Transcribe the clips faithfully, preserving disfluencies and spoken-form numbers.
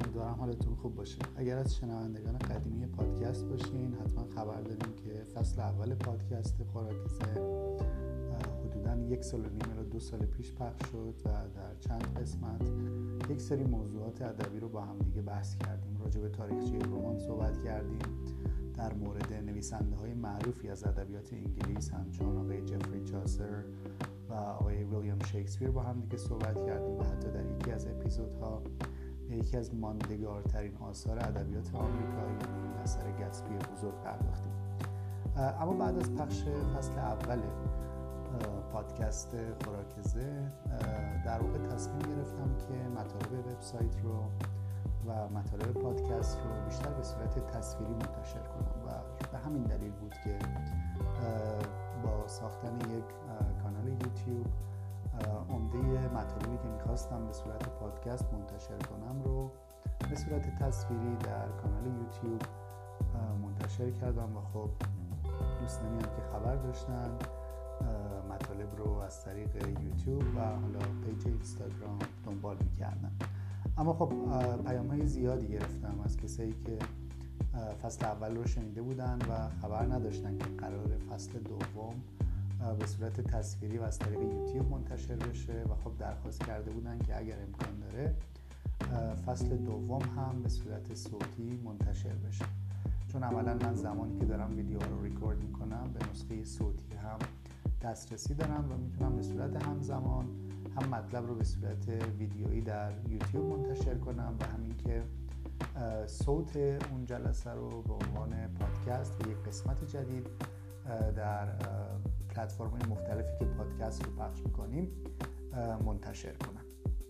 امیدوارم حالتون خوب باشه. اگر از شنوندگان قدیمی پادکست باشین حتما خبر داریم که فصل اول پادکست خوراکیزه حدوداً یک سال و نیم رو دو سال پیش پخش شد و در چند قسمت یک سری موضوعات ادبی رو با هم دیگه بحث کردیم. راجع به تاریخچه رمان صحبت کردیم، در مورد نویسنده های معروفی از ادبیات انگلیس همچون آقای جفری چاسر و آقای ویلیام شکسپیر با هم دیگه صحبت کردیم و حتی در یکی از اپیزودها به یکی از ماندگارترین آثار ادبیات آمریکا یعنی اثر گتسبی بزرگ پرداختیم. اما بعد از پخش فصل اول پادکست خوراکیزه در واقع تصمیم گرفتم که مطالب وبسایت رو و مطالب پادکست رو بیشتر به صورت تصویری منتشر کنم و به همین دلیل بود که با ساختن یک کانال یوتیوب عمده مطالبی که میخواستم به صورت پادکست منتشر کنم رو به صورت تصویری در کانال یوتیوب منتشر کردم و خب دوستانی هم که خبر داشتن مطالب رو از طریق یوتیوب و حالا پیج اینستاگرام دنبال میکردن. اما خب پیام‌های زیادی گرفتم از کسایی که فصل اول رو شنیده بودن و خبر نداشتن که قرار فصل دوم به صورت تصویری و از طریق یوتیوب منتشر بشه و خب درخواست کرده بودن که اگر امکان داره فصل دوم هم به صورت صوتی منتشر بشه، چون عملا من زمانی که دارم ویدیو رو ریکورد میکنم به نسخه صوتی هم دسترسی دارم و میتونم به صورت همزمان هم مطلب رو به صورت ویدیویی در یوتیوب منتشر کنم و همین که صوت اون جلسه رو به عنوان پادکست و یک قسمت جدید در پلتفرم‌های مختلفی که پادکست رو پخش میکنیم منتشر کنم.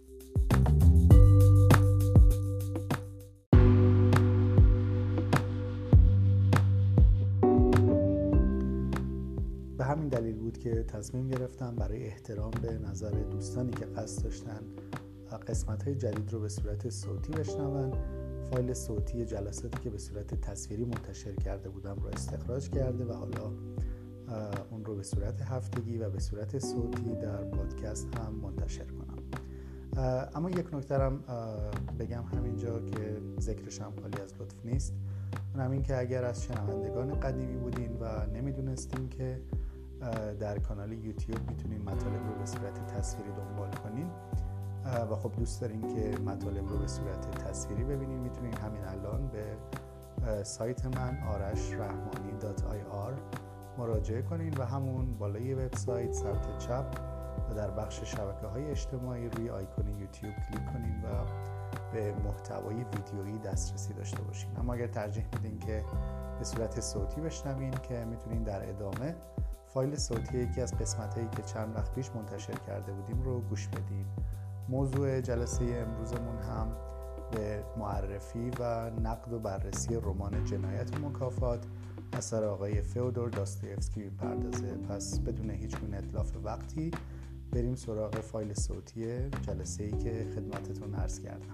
به همین دلیل بود که تصمیم گرفتم برای احترام به نظر دوستانی که قصد داشتن قسمت‌های جدید رو به صورت صوتی بشنون، فایل صوتی جلساتی که به صورت تصویری منتشر کرده بودم رو استخراج کرده و حالا اون رو به صورت هفتگی و به صورت صوتی در پادکست هم منتشر کنم. اما یک نکته هم بگم همینجا که ذکرش هم خالی از لطف نیست، اون همین که اگر از شنوندگان قدیمی بودین و نمیدونستین که در کانال یوتیوب میتونین مطالب رو به صورت تصویری دنبال کنین و خب دوست دارین که مطالب رو به صورت تصویری ببینین، میتونین همین الان به سایت من آرش رحمانی دات آی آر مراجعه کنین و همون بالای وبسایت سمت چپ و در بخش شبکه‌های اجتماعی روی آیکون یوتیوب کلیک کنین و به محتوای ویدیویی دسترسی داشته باشین. اما اگر ترجیح میدین که به صورت صوتی بشنوین که میتونین در ادامه فایل صوتی یکی از قسمت‌هایی که چند وقت پیش منتشر کرده بودیم رو گوش بدین. موضوع جلسه امروزمون هم به معرفی و نقد و بررسی رمان جنایت و مکافات اثر آقای فئودور داستایوفسکی میپردازه. پس بدون هیچ گونه اتلاف وقتی بریم سراغ فایل صوتی جلسه‌ای که خدمتتون عرض کردم.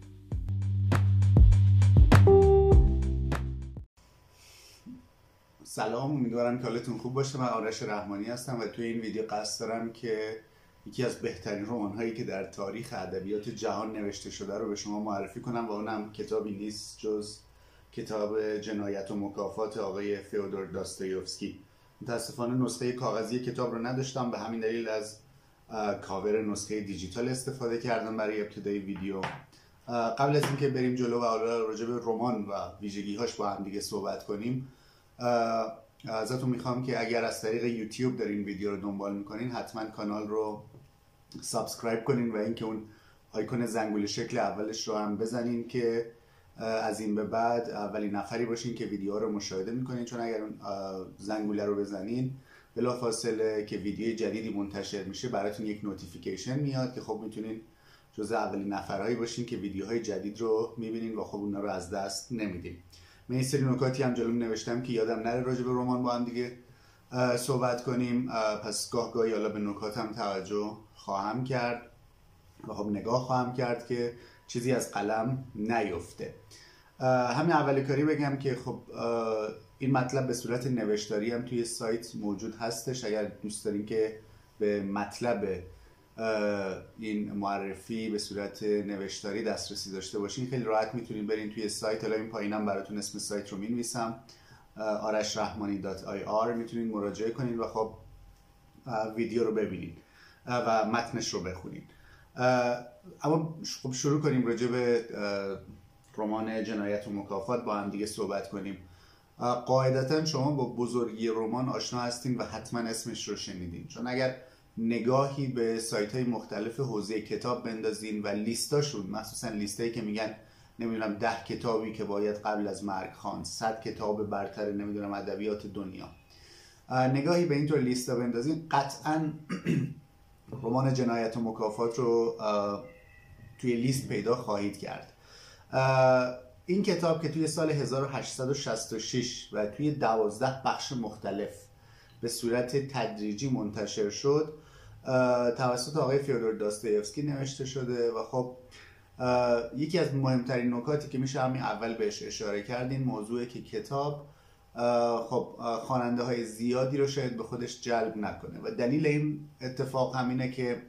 سلام، امیدوارم که حالتون خوب باشه. من آرش رحمانی هستم و توی این ویدیو قصد دارم که یکی از بهترین رمان‌هایی که در تاریخ ادبیات جهان نوشته شده رو به شما معرفی کنم و اونم کتابی نیست جز کتاب جنایت و مکافات آقای فئودور داستایوفسکی. متاسفانه نسخه کاغذی کتاب رو نداشتم، به همین دلیل از کاور نسخه دیجیتال استفاده کردم برای ابتدای ویدیو. قبل از اینکه بریم جلو و حالا راجع به رمان و ویژگی‌هاش با هم دیگه صحبت کنیم، ازتون میخوام که اگر از طریق یوتیوب دارین ویدیو رو دنبال میکنین حتما کانال رو سابسکرایب کنین و اینکه اون آیکون زنگوله شکل اولش رو هم بزنین که از این به بعد اولین نفری باشین که ویدیو رو مشاهده میکنین، چون اگر اون زنگوله رو بزنین بلافاصله که ویدیو جدیدی منتشر میشه براتون یک نوتیفیکیشن میاد که خب میتونین جزء اولین نفرهایی باشین که ویدیوهای جدید رو میبینین و خب اونا رو از دست نمیدین. من این سری نکاتی هم جلوم نوشتم که یادم نره راجع به رمان با هم دیگه صحبت کنیم، پس گاه گاهی حالا به نکاتم توجه خواهم کرد و خب نگاه خواهم کرد که چیزی از قلم نیفته. همین اول کاری بگم که خب این مطلب به صورت نوشتاری هم توی سایت موجود هستش. اگر دوست دارین که به مطلب این معرفی به صورت نوشتاری دسترسی داشته باشین خیلی راحت میتونین برین توی سایت. الان این پایینم براتون اسم سایت رو مینویسم، آرش رحمانی دات آی آر. میتونین مراجعه کنین و خب ویدیو رو ببینین و متنش رو بخونین. اما خب شروع کنیم راجع به رمان جنایت و مکافات با هم دیگه صحبت کنیم. قاعدتا شما با بزرگی رمان آشنا هستین و حتما اسمش رو شنیدین، چون اگر نگاهی به سایت های مختلف حوزه کتاب بندازین و لیستاشون، مخصوصا لیستایی که میگن نمیدونم ده کتابی که باید قبل از مرگ خواند، صد کتاب برتر نمیدونم ادبیات دنیا، نگاهی به اینطور لیستا بندازین قطعا رمان جنایت و مکافات رو توی لیست پیدا خواهید کرد. این کتاب که توی سال هزار و هشتصد و شصت و شش و توی دوازده بخش مختلف به صورت تدریجی منتشر شد، توسط آقای فیودور داستایوفسکی نوشته شده و خب یکی از مهمترین نکاتی که میشه همین اول بهش اشاره کرد این موضوعه که کتاب خب خواننده های زیادی رو شاید به خودش جلب نکنه و دلیل این اتفاق همینه که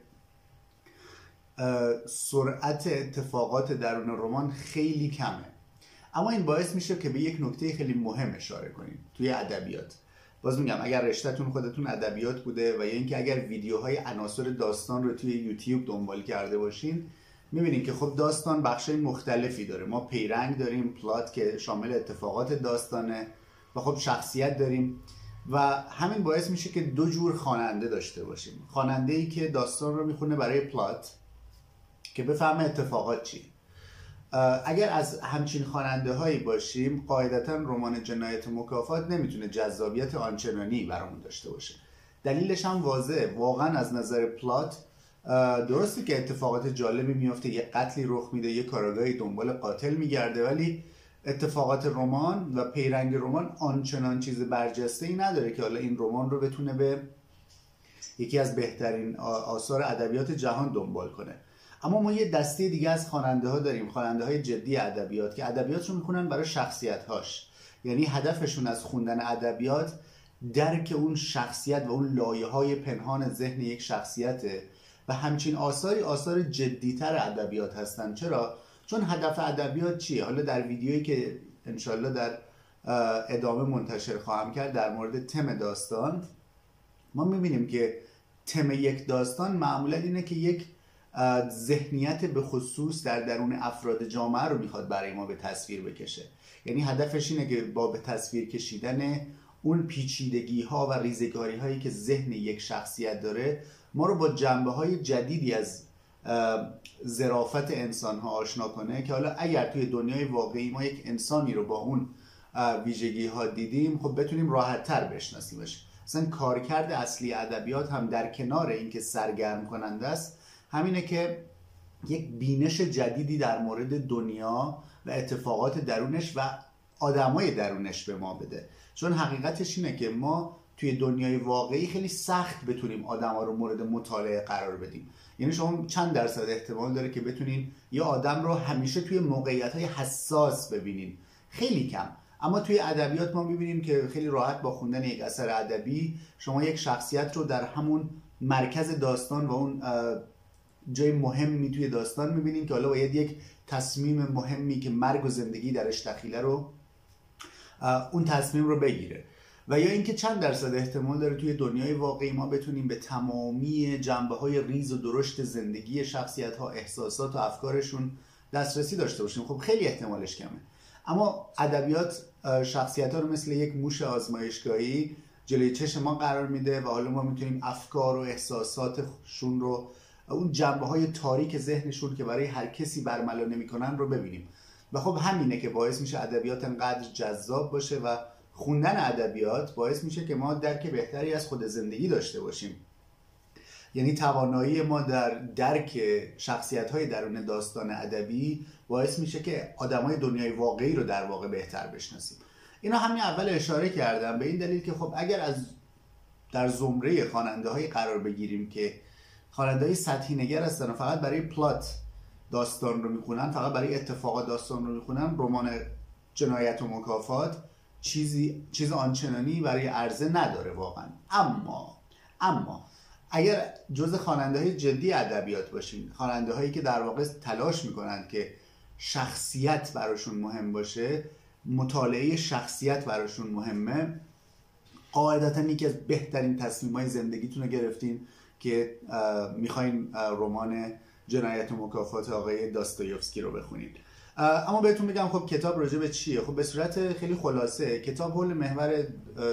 سرعت اتفاقات درون رمان خیلی کمه. اما این باعث میشه که به یک نکته خیلی مهم اشاره کنیم توی ادبیات. باز میگم اگر رشته‌تون خودتون ادبیات بوده و یا اینکه اگر ویدیوهای عناصر داستان رو توی یوتیوب دنبال کرده باشین، میبینین که خب داستان بخشای مختلفی داره. ما پیرنگ داریم، پلات که شامل اتفاقات داستانه و خب شخصیت داریم و همین باعث میشه که دو جور خواننده داشته باشیم. خواننده‌ای که داستان رو میخونه برای پلات که بفهمه اتفاقات چی. اگر از همچین خواننده هایی باشیم، قاعدتا رمان جنایت و مکافات نمیتونه جذابیت آنچنانی برامون داشته باشه. دلیلش هم واضحه. واقعا از نظر پلات درسته که اتفاقات جالبی میفته، یه قتلی رخ میده، یه کاراگاهی دنبال قاتل میگرده، ولی اتفاقات رمان و پیرنگ رمان آنچنان چیز برجسته‌ای نداره که حالا این رمان رو بتونه به یکی از بهترین آثار ادبیات جهان دنبال کنه. اما ما یه دسته دیگه از خواننده ها داریم، خواننده های جدی ادبیات که ادبیاتشون میخونن برای شخصیت هاش. یعنی هدفشون از خوندن ادبیات درک اون شخصیت و اون لایه های پنهان ذهن یک شخصیته و همچین آثاری آثار جدیتر ادبیات هستن. چرا؟ چون هدف ادبیات چیه؟ حالا در ویدیویی که انشالله در ادامه منتشر خواهم کرد در مورد تم داستان، ما میبینیم که تم یک داستان معمولا اینه که یک ذهنیت به خصوص در درون افراد جامعه رو میخواد برای ما به تصویر بکشه. یعنی هدفش اینه که با به تصویر کشیدن اون پیچیدگی ها و ریزگاری هایی که ذهن یک شخصیت داره ما رو با جنبه های جدیدی از ظرافت انسان ها آشنا کنه که حالا اگر توی دنیای واقعی ما یک انسانی رو با اون ویژگی ها دیدیم، خب بتونیم راحت تر بشناسیمش. اصلا کارکرد اصلی ادبیات هم در کنار اینکه سرگرم کننده است، همینه که یک بینش جدیدی در مورد دنیا و اتفاقات درونش و آدمای درونش به ما بده. چون حقیقتش اینه که ما توی دنیای واقعی خیلی سخت بتونیم آدما رو مورد مطالعه قرار بدیم. یعنی شما چند درصد احتمال داره که بتونین یه آدم رو همیشه توی موقعیت‌های حساس ببینین؟ خیلی کم. اما توی ادبیات ما می‌بینیم که خیلی راحت با خوندن یک اثر ادبی شما یک شخصیت رو در همون مرکز داستان و اون جای مهمی توی داستان می‌بینیم که حالا باید یک تصمیم مهمی که مرگ و زندگی درش دخیله رو اون تصمیم رو بگیره. و یا اینکه چند درصد احتمال داره توی دنیای واقعی ما بتونیم به تمامی جنبه‌های ریز و درشت زندگی شخصیت‌ها، احساسات و افکارشون دسترسی داشته باشیم. خب خیلی احتمالش کمه. اما ادبیات شخصیت‌ها رو مثل یک موش آزمایشگاهی جلوی چشم ما قرار میده و حالا ما میتونیم افکار و احساساتشون رو، اون جنبه‌های تاریک ذهنشون که برای هر کسی برملا نمی‌کنن رو ببینیم. و خب همینه که باعث میشه ادبیات انقدر جذاب باشه و خوندن ادبیات باعث میشه که ما درک بهتری از خود زندگی داشته باشیم. یعنی توانایی ما در درک شخصیت‌های درون داستان ادبی باعث میشه که آدمای دنیای واقعی رو در واقع بهتر بشناسیم. اینا همین اول اشاره کردم به این دلیل که خب اگر از در زمره خواننده‌های قرار بگیریم که خواننده‌های سطحی نگر هستن و فقط برای پلات داستان رو میخونن، فقط برای اتفاقات داستان رو میخونن، رمان جنایت و مکافات چیزی چیز آنچنانی برای عرضه نداره واقعا. اما اما اگر جز خواننده‌های جدی ادبیات باشین، خواننده‌هایی که در واقع تلاش میکنند که شخصیت براشون مهم باشه، مطالعه شخصیت براشون مهمه، قاعدتا یکی از بهترین تصمیم‌های زندگیتون رو گرفتین که میخواین رمان جنایت و مکافات آقای داستایوفسکی رو بخونید. اما بهتون میگم خب کتاب راجع به چیه؟ خب به صورت خیلی خلاصه کتاب حول محور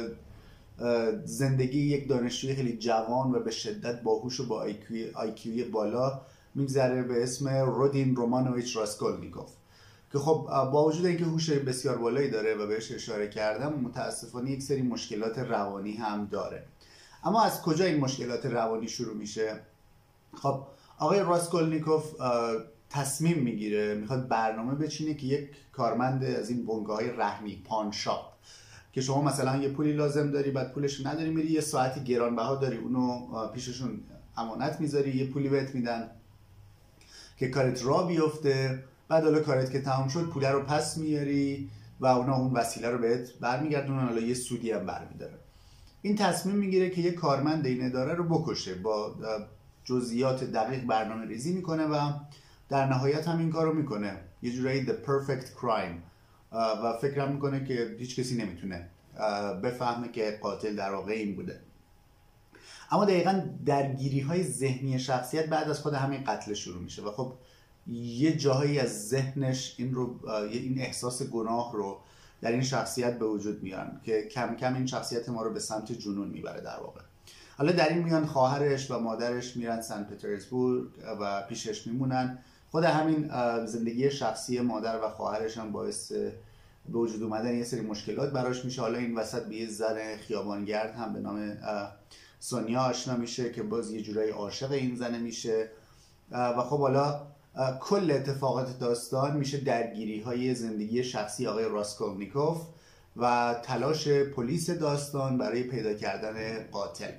زندگی یک دانشجوی خیلی جوان و به شدت باهوش و با آیکیوی بالا میگذره به اسم رودین رومانویچ راسکولنیکوف که خب با وجود اینکه هوش بسیار بالایی داره و بهش اشاره کردم، متاسفانه یک سری مشکلات روانی هم داره. اما از کجا این مشکلات روانی شروع میشه؟ خب آقای راسکولنیکوف تصمیم میگیره میخواد برنامه بچینه که یک کارمند از این بنگاه‌های رهنی پانشاپ که شما مثلا یه پولی لازم داری بعد پولش نداری، میری یه ساعتی گرانبها داری اونو پیششون امانت میذاری، یه پولی بهت میدن که کارت را بیفته، بعد حالا کارت که تمام شد پول رو پس میاری و اونا اون وسیله رو بهت برمیگردونن، حالا یه سودی هم برمیداره. این تصمیم میگیره که یه کارمند این اداره رو بکشه، با جزئیات دقیق برنامه ریزی میکنه و در نهایت هم این کارو میکنه، یه جورایی the perfect crime، و فکرم میکنه که هیچ کسی نمیتونه بفهمه که قاتل در واقع این بوده. اما دقیقاً درگیری های ذهنی شخصیت بعد از خود همین قتل شروع میشه و خب یه جاهایی از ذهنش این رو این احساس گناه رو در این شخصیت به وجود میارن که کم کم این شخصیت ما رو به سمت جنون میبره در واقع. حالا در این میان خواهرش و مادرش میرن سن پترزبورگ و پیشش میمونن. خود همین زندگی شخصی مادر و خواهرش هم باعث به وجود اومدن یه سری مشکلات براش میشه. حالا این وسط به یه زن خیابانگرد هم به نام سونیا آشنا میشه که باز یه جورایی عاشق این زنه میشه و خب حالا کل اتفاقات داستان میشه درگیری های زندگی شخصی آقای راسکولنیکوف و تلاش پلیس داستان برای پیدا کردن قاتل.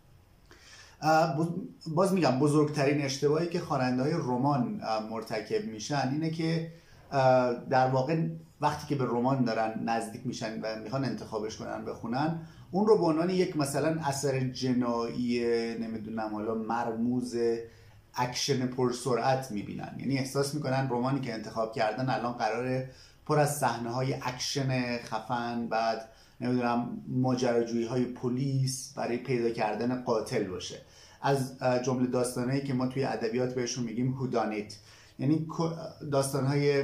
باز میگم بزرگترین اشتباهی که خواننده های رمان مرتکب میشن اینه که در واقع وقتی که به رمان دارن نزدیک میشن و میخوان انتخابش کنن بخونن، اون رو به عنوان یک مثلا اثر جنایی نمیدونم حالا مرموز اکشن پرسرعت میبینن، یعنی احساس میکنن رمانی که انتخاب کردن الان قراره پر از صحنه های اکشن خفن، بعد نمیدونم ماجراجویی های پلیس برای پیدا کردن قاتل باشه. از جمله داستانهایی که ما توی ادبیات بهشون میگیم هودانیت، یعنی داستانهای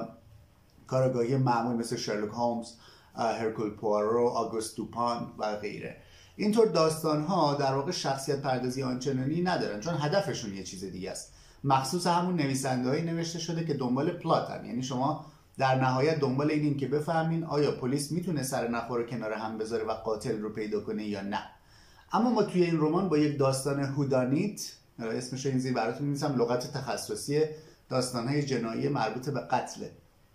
کاراگاهی معمول مثل شرلوک هولمز، هرکول پوارو، آگوست دوپان و غیره. اینطور داستانها در واقع شخصیت پردازی آنچنانی ندارن چون هدفشون یه چیز دیگه است. مخصوص همون نویسنده‌ای نوشته شده که دنبال پلاتن، یعنی شما در نهایت دنبال اینین که بفهمین آیا پلیس میتونه سر نخور رو کنار هم بذاره و قاتل رو پیدا کنه یا نه. اما ما توی این رمان با یک داستان هودانیت، اسمش رو این زیر براتون می‌نویسم، لغت تخصصی داستان‌های جنایی مربوط به قتله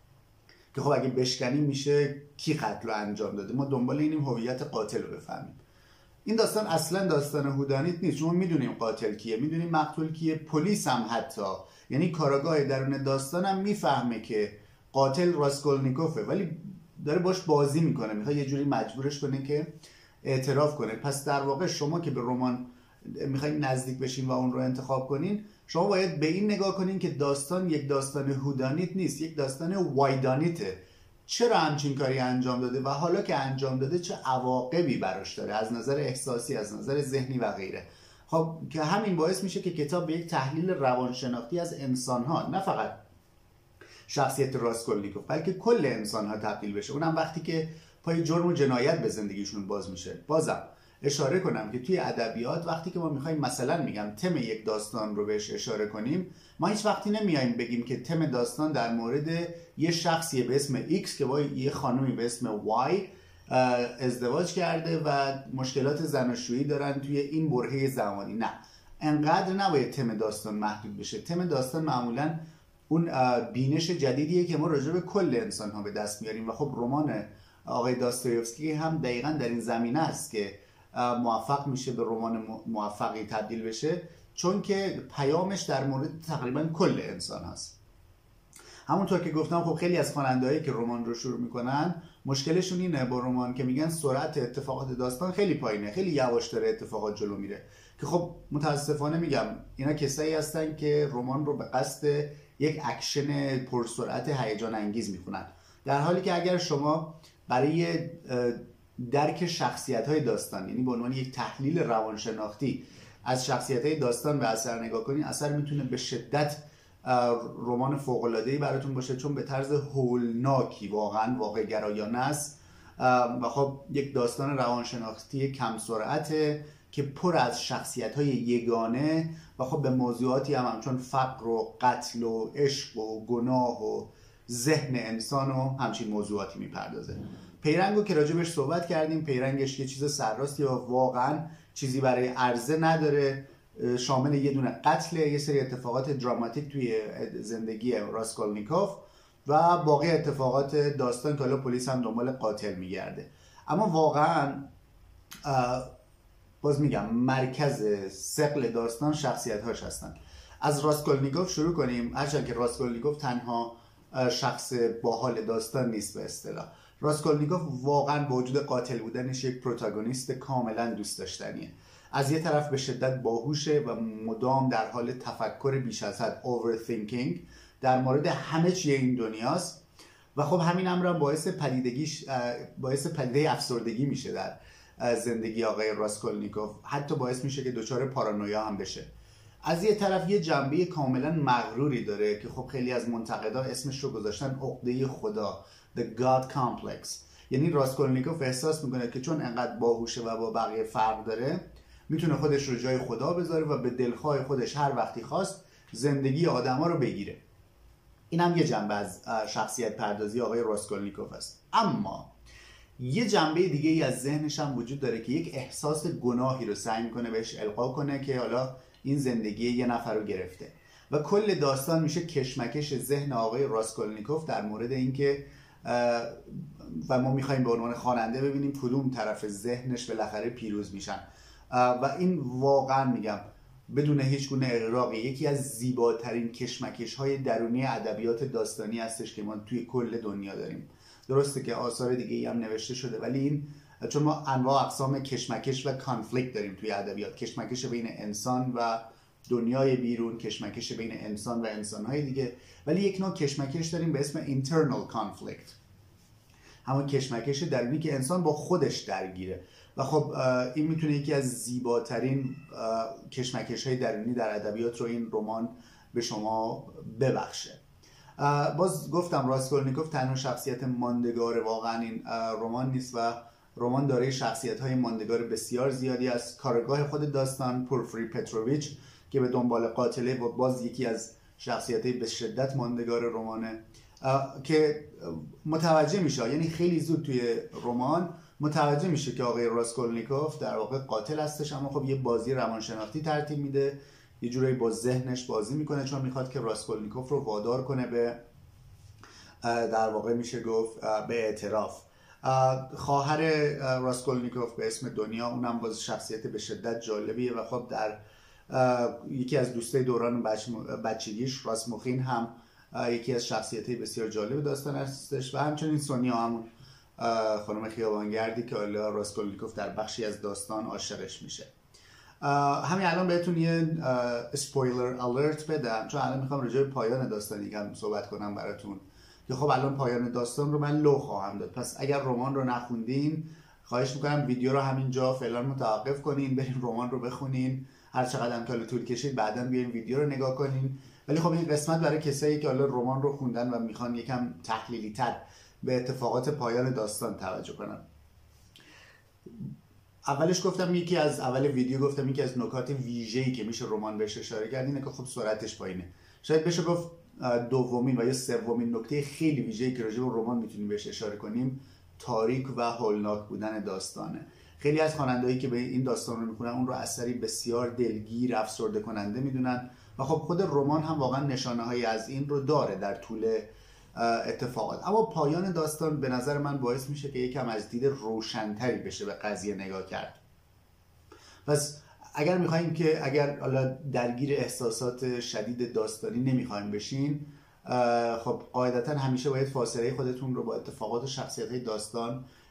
که خب اگه بشکنیم میشه کی قتل رو انجام داده. ما دنبال اینیم هویت قاتل رو بفهمیم. این داستان اصلا داستان هودانیت نیست. شما میدونیم قاتل کیه، میدونیم مقتول کیه، پلیس هم حتی، یعنی کاراگاه درون داستان هم میفهمه که قاتل راسکولنیکوفه ولی داره باش بازی میکنه، میخواد یه جوری مجبورش کنه که اعتراف کنه. پس در واقع شما که به رمان میخواین نزدیک بشین و اون رو انتخاب کنین، شما باید به این نگاه کنین که داستان یک داستان هودانیت نیست، یک داستان وایدانیته. چرا همچین کاری انجام داده و حالا که انجام داده چه عواقبی براش داره از نظر احساسی، از نظر ذهنی و غیره. خب که همین باعث میشه که کتاب به یک تحلیل روانشناختی از انسان‌ها، نه فقط شخصیت راسکولنیکوف بلکه کل انسان‌ها تبدیل بشه، اونم وقتی که پای جرم و جنایت به زندگیشون باز میشه. بازم اشاره کنم که توی ادبیات وقتی که ما میخوایم مثلا میگم تم یک داستان رو بهش اشاره کنیم، ما هیچ وقتی نمیایم بگیم که تم داستان در مورد یه شخصیه به اسم X که با یه خانومی به اسم Y ازدواج کرده و مشکلات زناشویی دارن توی این برهه زمانی. نه، انقدر نباید تم داستان محدود بشه. تم داستان معمولا اون بینش جدیدیه که ما راجع به کل انسان‌ها به دست میاریم و خب رمان آقای داستایوفسکی هم دقیقاً در این زمینه است که موفق میشه به رمان موفقی تبدیل بشه، چون که پیامش در مورد تقریبا کل انسان هست. همونطور که گفتم خب خیلی از خواننده‌هایی که رمان رو شروع میکنن مشکلشون اینه با رمان که میگن سرعت اتفاقات داستان خیلی پایینه، خیلی یواش داره اتفاقات جلو میره، که خب متاسفانه میگم اینا کسایی هستن که رمان رو به قصد یک اکشن پرسرعت هیجان انگیز میخونن، در حالی که اگر شما برای درک شخصیت‌های داستان، یعنی به عنوان یک تحلیل روانشناختی از شخصیت‌های داستان به اثر نگاه کنین، اثر میتونه به شدت رمان فوق‌العاده‌ای براتون باشه، چون به طرز هولناکی واقعا واقع گرایانه است و خب یک داستان روانشناختی کم سرعته که پر از شخصیت‌های یگانه و خب به موضوعاتی هم همچون فقر و قتل و عشق و گناه و ذهن انسان و همچین موضوعاتی میپردازه. پیرنگو که راجبش صحبت کردیم، پیرنگش یه چیز سرراستی و واقعا چیزی برای عرضه نداره، شامل یه دونه قتل، یه سری اتفاقات دراماتیک توی زندگی راسکولنیکوف و باقی اتفاقات داستان که حالا پلیس هم دنبال قاتل میگرده. اما واقعا باز میگم مرکز ثقل داستان شخصیت‌هاش هستن. از راسکولنیکوف شروع کنیم، هرچند که راسکولنیکوف تنها شخص باحال داستان نیست به اصطلاح. راسکولنیکوف واقعا با وجود قاتل بودنش یک پروتاگونیست کاملا دوست داشتنیه. از یه طرف به شدت باهوشه و مدام در حال تفکر بیش از حد overthinking در مورد همه چیه این دنیاست و خب همین امر هم باعث پدیدگیش باعث پدیده افسردگی میشه در زندگی آقای راسکولنیکوف، حتی باعث میشه که دچار پارانویا هم بشه. از یه طرف یه جنبه کاملا مغروری داره که خب خیلی از منتقدا اسمش رو گذاشتن عقده خدا، The God Complex. یعنی راسکولنیکوف احساس میکنه که چون انقدر باهوشه و با بقیه فرق داره، میتونه خودش رو جای خدا بذاره و به دلخواه خودش هر وقتی خواست زندگی آدما رو بگیره. این هم یه جنبه از شخصیت پردازی آقای راسکولنیکوف است. اما یه جنبه دیگه ای از ذهنش هم وجود داره که یک احساس گناهی رو سعی میکنه بهش القا کنه که حالا این زندگی یه نفر رو گرفته و کل داستان میشه کشمکش ذهن آقای راسکولنیکوف در مورد اینکه و ما میخوایم به عنوان خواننده ببینیم کدوم طرف ذهنش بالاخره پیروز میشن و این واقعا میگم بدون هیچ گونه اغراقی یکی از زیباترین کشمکش های درونی ادبیات داستانی هستش که ما توی کل دنیا داریم. درسته که آثار دیگه ای هم نوشته شده، ولی این چون ما انواع اقسام کشمکش و کانفلیکت داریم توی ادبیات، کشمکش بین انسان و دنیای بیرون، کشمکش بین انسان و انسانهای دیگه، ولی یک نوع کشمکش داریم به اسم internal conflict، همون کشمکش درونی که انسان با خودش درگیره و خب این میتونه یکی از زیباترین کشمکش های درونی در ادبیات رو این رمان به شما ببخشه. باز گفتم راسکولنیکوف تنها شخصیت ماندگار واقعا این رمان نیست و رمان دارای شخصیت‌های ماندگار بسیار زیادی از کارگاه خود داستان پورفری پتروویچ که به دنبال قاتله و باز یکی از شخصیت‌های به شدت ماندگار رمانه که متوجه میشه، یعنی خیلی زود توی رمان متوجه میشه که آقای راسکولنیکوف در واقع قاتل هستش، اما خب یه بازی روانشناختی ترتیب میده، یه جورایی با ذهنش بازی میکنه چون میخواد که راسکولنیکوف رو وادار کنه به در واقع میشه گفت به اعتراف. خواهر راسکولنیکوف به اسم دنیا، اونم باز شخصیت به شدت جالبیه و خب در یکی از دوستای دوران بچگیش راسموخین هم یکی از شخصیت‌های بسیار جالب داستان هستش و همچنین سونیا همون خانم خیابانگردی که حالا راسکولنیکوف در بخشی از داستان عاشقش میشه. همین الان بهتون یه اسپویلر الرت بدم چون الان میخوام راجع به پایان داستان یکم صحبت کنم براتون که خب الان پایان داستان رو من لو خواهم داد، پس اگر رمان رو نخوندین خواهش میکنم ویدیو رو همینجا فعلا متوقف کنین، برین رمان رو بخونین، هر چقدر هم که طول کشید بعداً بیاین ویدیو رو نگاه کنین. ولی خب این قسمت برای کسایی که حالا رمان رو خوندن و میخوان یکم تحلیلی تر به اتفاقات پایان داستان توجه کنن. اولش گفتم یکی از اول ویدیو گفتم یکی از نکات ویژه‌ای که میشه رمان بهش اشاره کرد اینه که خب سرعتش پایینه. شاید بشه گفت دومین و یا سومین نکته خیلی ویژه‌ای که راجع به رمان میتونیم بهش اشاره کنیم تاریک و هولناک بودن داستانه. خیلی از خواننده‌ای که به این داستان رو میخونن اون رو اثری بسیار دلگیر، افسرده کننده میدونن و خب خود رمان هم واقعا نشانه‌هایی از این رو داره در طول اتفاقات. اما پایان داستان به نظر من باعث میشه که یکم از دید روشن‌تری بشه به قضیه نگاه کرد. پس اگر میخوایم که اگر حالا درگیر احساسات شدید داستانی نمیخوایم بشین، خب قاعدتا همیشه باید فاصله خودتون رو با اتفاقات و شخصیت‌های داستان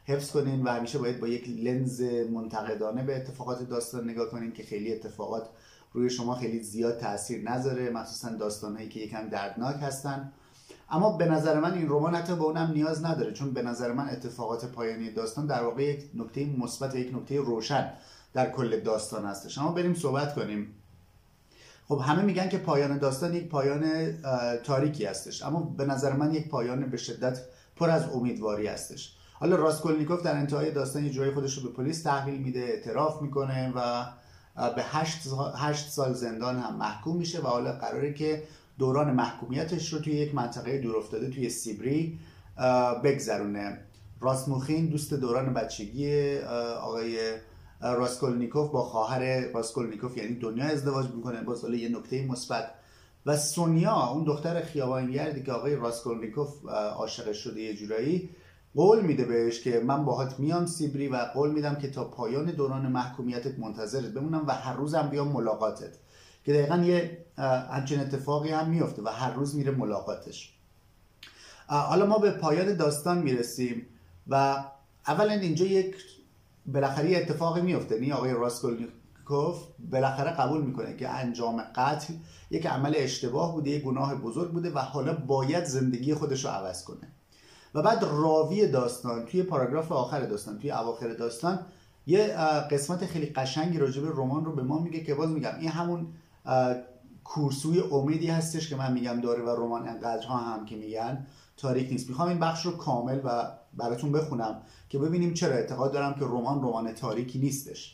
حفظ کنین و همیشه باید با یک لنز منتقدانه به اتفاقات داستان نگاه کنین که خیلی اتفاقات روی شما خیلی زیاد تاثیر نذاره، مخصوصا داستانهایی که یکم دردناک هستن. اما به نظر من این رمان حتی به اونم نیاز نداره، چون به نظر من اتفاقات پایانی داستان در واقع یک نکته مثبت و یک نکته روشن در کل داستان هستش. اما بریم صحبت کنیم. خب همه میگن که پایان داستان یک پایان تاریکی هستش، اما به نظر من یک پایان به شدت پر از امیدواری هستش. حالا راسکولنیکوف در انتهای داستان یه جای خودش رو به پلیس تحویل میده، اعتراف میکنه و به هشت, هشت سال زندان هم محکوم میشه و حالا قراره که دوران محکومیتش رو توی یک منطقه دورافتاده توی سیبری بگذرونه. راسموخین دوست دوران بچگی آقای راسکولنیکوف با خواهر راسکولنیکوف یعنی دنیا ازدواج میکنه، باز حالا یه نکته مثبت. و سونیا اون دختر خیابانگردی که آقای راسکولنیکوف عاشق شده یه جورایی، قول میده بهش که من باهات میام سیبری و قول میدم که تا پایان دوران محکومیتت منتظرت بمونم و هر روزم بیام ملاقاتت، که دقیقا یه همچین اتفاقی هم میفته و هر روز میره ملاقاتش. حالا ما به پایان داستان میرسیم و اولا اینجا یک بالاخره اتفاقی میفته. یعنی آقای راسکولنیکوف بالاخره قبول میکنه که انجام قتل یک عمل اشتباه بوده، یک گناه بزرگ بوده و حالا باید زندگی خودش رو عوض کنه. و بعد راوی داستان توی پاراگراف آخر داستان، توی اواخر داستان، یه قسمت خیلی قشنگی راجع به رمان رو به ما میگه که باز میگم این همون کورسوی امیدی هستش که من میگم داره و رمان انقدرها هم که میگن تاریک نیست. میخوام این بخش رو کامل و براتون بخونم که ببینیم چرا اعتقاد دارم که رمان رمان تاریکی نیستش.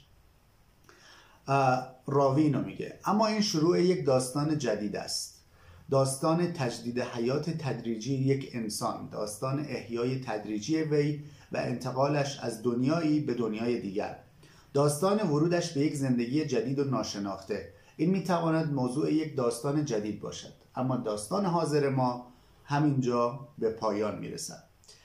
راوی اینو میگه: اما این شروع یک داستان جدید است، داستان تجدید حیات تدریجی یک انسان، داستان احیای تدریجی وی و انتقالش از دنیایی به دنیای دیگر، داستان ورودش به یک زندگی جدید و ناشناخته. این میتواند موضوع یک داستان جدید باشد، اما داستان حاضر ما همینجا به پایان میرسد.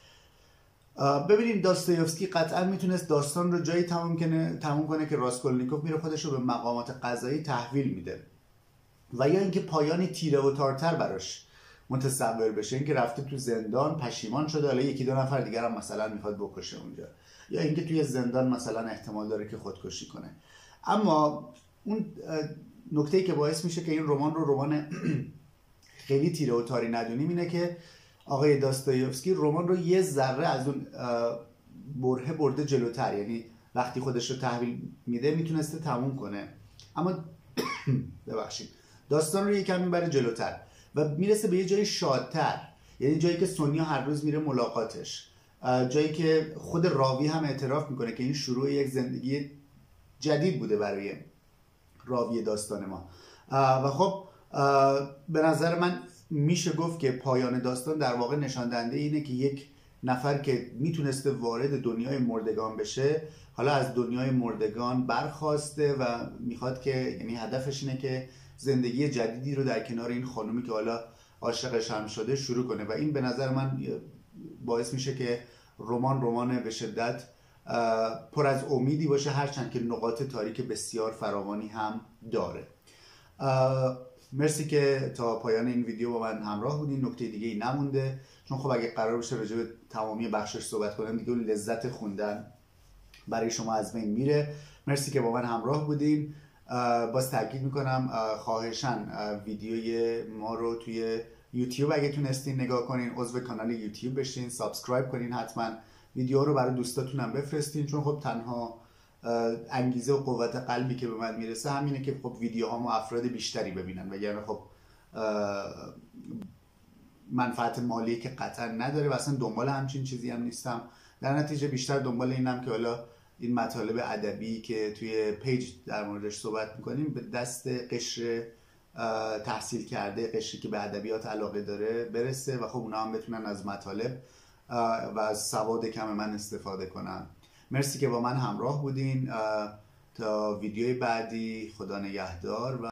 ببینیم داستایوفسکی قطعا میتونست داستان رو جایی تموم کنه تموم کنه که راسکولنیکوف میره خودش رو به مقامات قضایی تحویل میده، و یا اینکه پایانی تیره و تارتر براش متصور بشه، اینکه رفته تو زندان پشیمان شده، حالا یکی دو نفر دیگر هم مثلا میخواد بکشه اونجا، یا اینکه توی زندان مثلا احتمال داره که خودکشی کنه. اما اون نکته‌ای که باعث میشه که این رمان رو رمان خیلی تیره و تاری ندونیم اینه که آقای داستایوفسکی رمان رو یه ذره از اون برهه برده جلوتر، یعنی وقتی خودش رو تحویل میده میتونسته تموم کنه، اما ببخشید داستان رو یکم میبره جلوتر و میرسه به یه جای شادتر، یعنی جایی که سونیا هر روز میره ملاقاتش، جایی که خود راوی هم اعتراف میکنه که این شروع یک زندگی جدید بوده برای راوی داستان ما. و خب به نظر من میشه گفت که پایان داستان در واقع نشان دهنده اینه که یک نفر که میتونسته وارد دنیای مردگان بشه، حالا از دنیای مردگان برخواسته و میخواد که، یعنی هدفش اینه که زندگی جدیدی رو در کنار این خانومی که حالا عاشقش هم شده شروع کنه. و این به نظر من باعث میشه که رمان رمان به شدت پر از امیدی باشه، هرچند که نقاط تاریک بسیار فراوانی هم داره. مرسی که تا پایان این ویدیو با من همراه بودین. نکته دیگه ای نمونده، چون خب اگه قرار باشه راجع به تمامی بخشش صحبت کنم دیگه لذت خوندن برای شما از بین میره. مرسی که با من همراه بودین. باز تاکید میکنم خواهشاً ویدیوی ما رو توی یوتیوب اگه تونستین نگاه کنین، عضو کانال یوتیوب بشین، سابسکرایب کنین، حتما ویدیو رو برای دوستاتونم بفرستین، چون خب تنها انگیزه و قوت قلبی که به من میرسه همینه که خب ویدیوهامو افراد بیشتری ببینن، وگرنه خب منفعت مالی که قطعا نداره و اصلا دنبال همچین چیزی هم نیستم. در نتیجه بیشتر دنبال اینم که حالا این مطالب ادبی که توی پیج در موردش صحبت میکنیم به دست قشر تحصیل کرده، قشری که به ادبیات علاقه داره برسه و خب اونا هم بتونن از مطالب و از سواد کم من استفاده کنن. مرسی که با من همراه بودین. تا ویدیوی بعدی، خدا نگهدار. و